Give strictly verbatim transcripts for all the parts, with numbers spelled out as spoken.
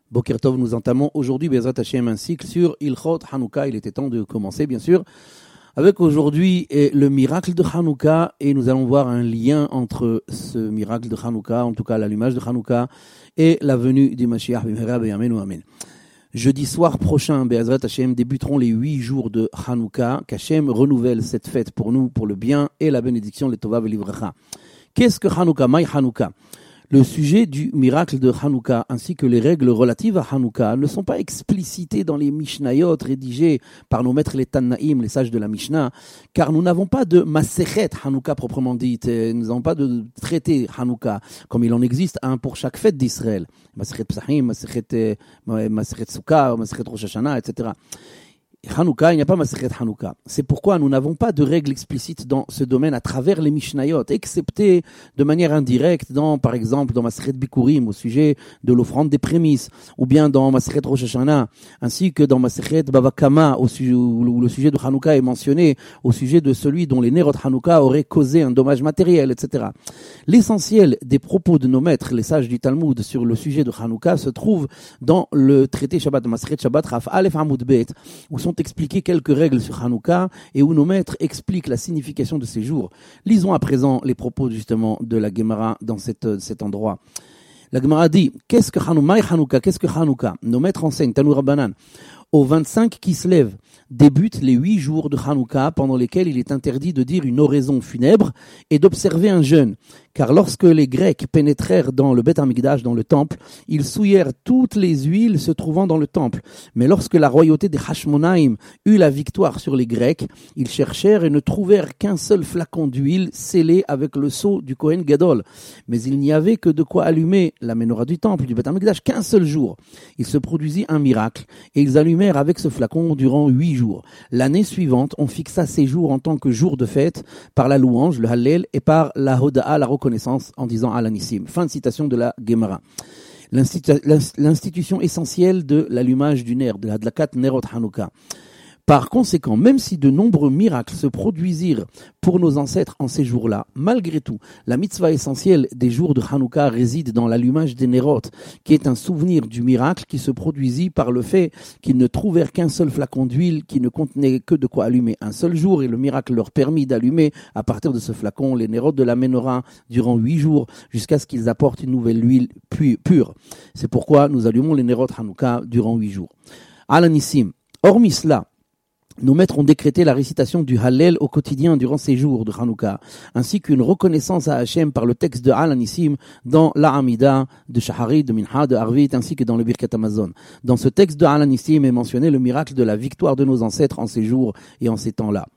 Boker Tov, nous entamons aujourd'hui Bezrat Hashem un cycle sur Ilchot Hanouka. Il était temps de commencer, bien sûr, avec aujourd'hui le miracle de Hanouka, et nous allons voir un lien entre ce miracle de Hanouka, en tout cas l'allumage de Hanouka, et la venue du Mashiach B'mehera B'yameinu Amen. Jeudi soir prochain, Bezrat Hashem, débuteront les huit jours de Hanouka, qu'Hashem renouvelle cette fête pour nous, pour le bien et la bénédiction, le Tova V'livracha. Qu'est-ce que Hanouka? Maï Hanouka. Le sujet du miracle de Hanouka ainsi que les règles relatives à Hanouka ne sont pas explicitées dans les Mishnayot rédigés par nos maîtres les Tannaïm, les sages de la Mishnah, car nous n'avons pas de Masechet Hanouka proprement dite, nous n'avons pas de traité Hanouka, comme il en existe un pour chaque fête d'Israël. Masechet Psachim, Masechet, Masechet Sukkah, Masechet Rosh Hashanah, et cetera. Hanouka, il n'y a pas Masechet Hanouka. C'est pourquoi nous n'avons pas de règles explicites dans ce domaine à travers les Mishnayot, excepté de manière indirecte dans, par exemple, dans Masechet Bikurim au sujet de l'offrande des prémices, ou bien dans Masechet Rosh Hashanah, ainsi que dans Masechet Bava Kama, au sujet, où le sujet de Hanouka est mentionné, au sujet de celui dont les Nerot Hanouka auraient causé un dommage matériel, et cetera. L'essentiel des propos de nos maîtres, les sages du Talmud, sur le sujet de Hanouka se trouve dans le traité Shabbat, Masechet Shabbat, Raf Aleph Amud Bet, où sont expliquer quelques règles sur Hanouka et où nos maîtres expliquent la signification de ces jours. Lisons à présent les propos justement de la Gemara dans cette, cet endroit. La Gemara dit, qu'est-ce que Hanouka? Qu'est-ce que Hanouka? Nos maîtres enseignent, Tanu Rabbanan, au vingt-cinq qui se lève, débutent les huit jours de Hanouka pendant lesquels il est interdit de dire une oraison funèbre et d'observer un jeûne. Car lorsque les Grecs pénétrèrent dans le Beth Amikdash, dans le temple, ils souillèrent toutes les huiles se trouvant dans le temple. Mais lorsque la royauté des Hashmonaïm eut la victoire sur les Grecs, ils cherchèrent et ne trouvèrent qu'un seul flacon d'huile scellé avec le sceau du Kohen Gadol. Mais il n'y avait que de quoi allumer la menorah du temple, du Beth Amikdash, qu'un seul jour. Il se produisit un miracle et ils allumèrent avec ce flacon durant huit jours. L'année suivante, on fixa ces jours en tant que jours de fête par la louange, le Hallel, et par la Hoda'a, la reconnaissance, en disant Alanissim. Fin de citation de la Gemara. L'institu- l'institution essentielle de l'allumage du ner, de la Dlakat Nerot Hanouka. Par conséquent, même si de nombreux miracles se produisirent pour nos ancêtres en ces jours-là, malgré tout, la mitzvah essentielle des jours de Hanouka réside dans l'allumage des Nerot, qui est un souvenir du miracle qui se produisit par le fait qu'ils ne trouvèrent qu'un seul flacon d'huile qui ne contenait que de quoi allumer un seul jour, et le miracle leur permit d'allumer à partir de ce flacon les Nerot de la menorah durant huit jours, jusqu'à ce qu'ils apportent une nouvelle huile pure. C'est pourquoi nous allumons les Nerot Hanouka durant huit jours. Alanissim. Hormis cela, nos maîtres ont décrété la récitation du Hallel au quotidien durant ces jours de Hanouka, ainsi qu'une reconnaissance à Hachem par le texte de Al-Anissim dans la Hamida de Shaharit, de Minha, de Harvit, ainsi que dans le Birkat Hamazon. Dans ce texte de Al-Anissim est mentionné le miracle de la victoire de nos ancêtres en ces jours et en ces temps-là.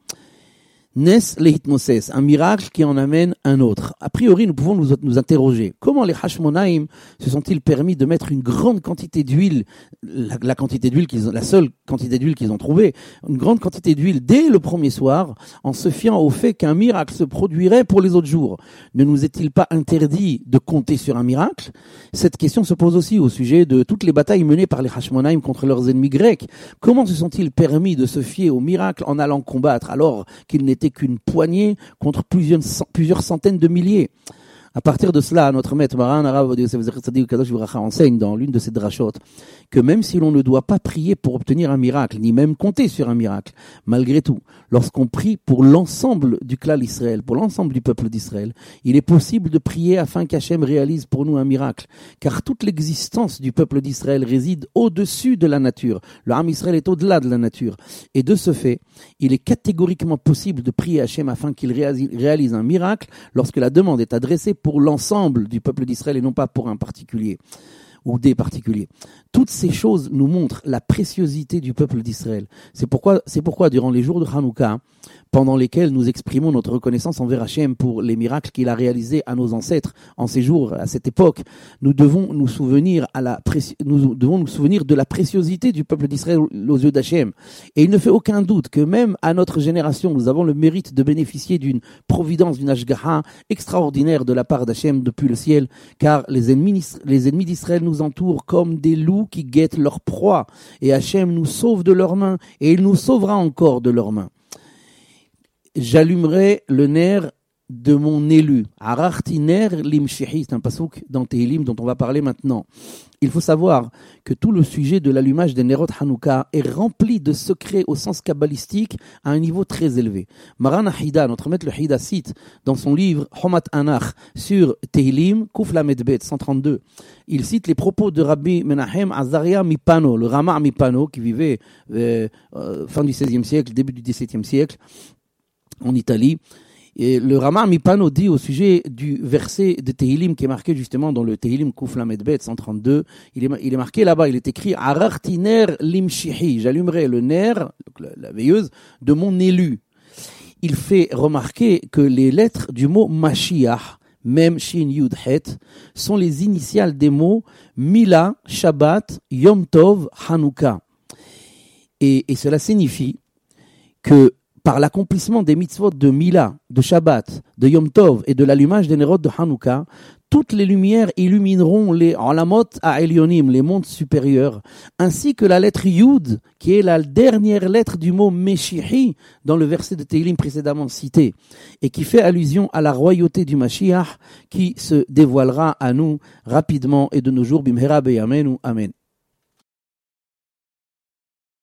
Nes lehitmoses, un miracle qui en amène un autre. A priori, nous pouvons nous, nous interroger. Comment les Hashmonaïm se sont-ils permis de mettre une grande quantité d'huile, la, la quantité d'huile qu'ils ont, la seule quantité d'huile qu'ils ont trouvée, une grande quantité d'huile dès le premier soir, en se fiant au fait qu'un miracle se produirait pour les autres jours? Ne nous est-il pas interdit de compter sur un miracle? Cette question se pose aussi au sujet de toutes les batailles menées par les Hashmonaïm contre leurs ennemis grecs. Comment se sont-ils permis de se fier au miracle en allant combattre alors qu'ils n'étaient qu'une poignée contre plusieurs, plusieurs centaines de milliers? À partir de cela, notre maître Maran Arav enseigne dans l'une de ses drachot que même si l'on ne doit pas prier pour obtenir un miracle, ni même compter sur un miracle, malgré tout, lorsqu'on prie pour l'ensemble du clan Israël, pour l'ensemble du peuple d'Israël, il est possible de prier afin qu'Hachem réalise pour nous un miracle, car toute l'existence du peuple d'Israël réside au-dessus de la nature. Le Ham Israël est au-delà de la nature. Et de ce fait, il est catégoriquement possible de prier Hachem afin qu'il réalise un miracle lorsque la demande est adressée pour l'ensemble du peuple d'Israël et non pas pour un particulier ou des particuliers. Toutes ces choses nous montrent la préciosité du peuple d'Israël. C'est pourquoi, c'est pourquoi durant les jours de Hanouka, pendant lesquels nous exprimons notre reconnaissance envers Hachem pour les miracles qu'il a réalisés à nos ancêtres en ces jours, à cette époque, nous devons nous souvenir à la préci... nous devons nous souvenir de la préciosité du peuple d'Israël aux yeux d'Hachem. Et il ne fait aucun doute que même à notre génération, nous avons le mérite de bénéficier d'une providence, d'une ashgaha extraordinaire de la part d'Hachem depuis le ciel, car les ennemis, les ennemis d'Israël nous entourent comme des loups qui guettent leur proie, et Hachem nous sauve de leurs mains, et il nous sauvera encore de leurs mains. J'allumerai le ner de mon élu. Ararti ner limshihi, c'est un pasouk dans Tehilim dont on va parler maintenant. Il faut savoir que tout le sujet de l'allumage des Nerot Hanouka est rempli de secrets au sens kabbalistique à un niveau très élevé. Maran Hida, notre maître le Hida, cite dans son livre Homat Anach sur Tehilim, Kuf Lamed Bet cent trente-deux, il cite les propos de Rabbi Menahem Azaria Mipano, le Rama Mipano, qui vivait euh, euh, fin du seizième siècle, début du dix-septième siècle, en Italie. Et le Rama Mipano dit au sujet du verset de Tehilim qui est marqué justement dans le Tehilim Kuf Lamed Bet cent trente-deux, il est, il est marqué là-bas, il est écrit Ararti ner limshihi, j'allumerai le ner, donc la, la veilleuse, de mon élu. Il fait remarquer que les lettres du mot Mashiach, Mem Shin Yud Het, sont les initiales des mots Mila, Shabbat, Yom Tov, Hanouka. Et, et cela signifie que par l'accomplissement des mitzvot de Mila, de Shabbat, de Yom Tov et de l'allumage des Nerot de Hanouka, toutes les lumières illumineront les Olamot à Elyonim, les mondes supérieurs, ainsi que la lettre Yud, qui est la dernière lettre du mot Meshihi dans le verset de Tehilim précédemment cité, et qui fait allusion à la royauté du Mashiach qui se dévoilera à nous rapidement et de nos jours. Bimhera beyamenu. Amen.